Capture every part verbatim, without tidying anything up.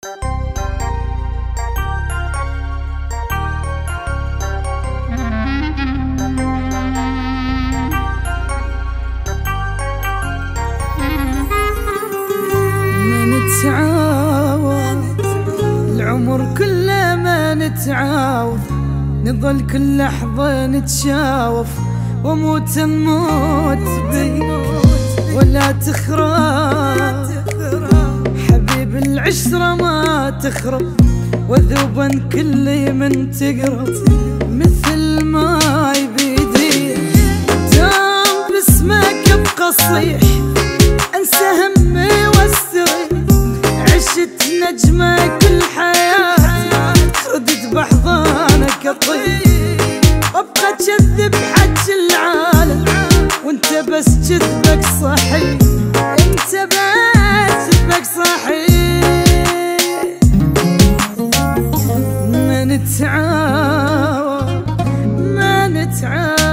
نتعاوض العمر كله ما نتعاوض، نظل كل لحظة نتشاوف، واموت نموت بيك ولا تخرب، حبيب العشرة ما تخرب، وذوبا كل من تقرب، مثل ما يبيدي دام باسمك ابقى صيح، انسى همي واستريح، عشت نجمة كل حياتي، ردت بحضانك اطير، وابقى اكذب حج العالم، وانت بس كذبك صحيح، انت بس كذبك صحيح. ما نتعاون ما نتعاون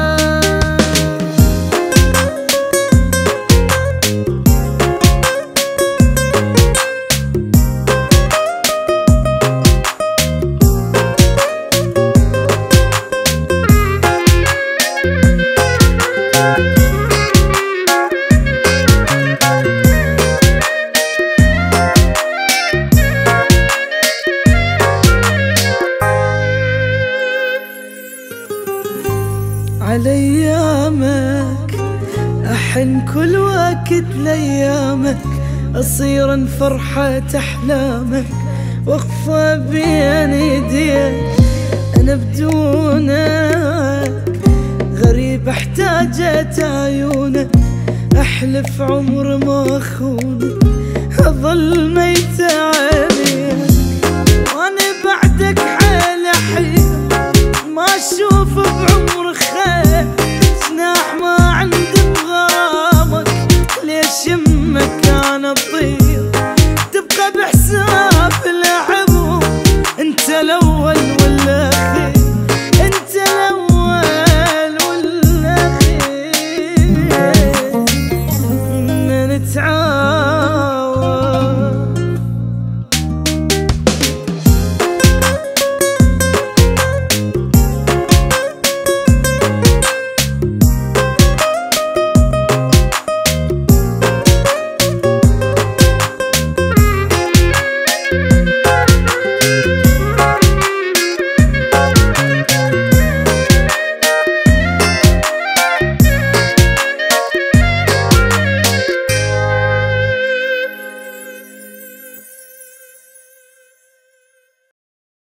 على ايامك، احن كل وقت لايامك، اصير فرحة احلامك، واخفى بين ايديك، انا بدونك غريب احتاجت عيونك، احلف عمر ما اخونك، اظل ميتة عينيك، وانا بعدك حيل احير، ما اشوف بعمر خير، جناح ما عندي بغرامك، ليش يمك انا اطير، تبقى بحساب العبور، انت الاول ولا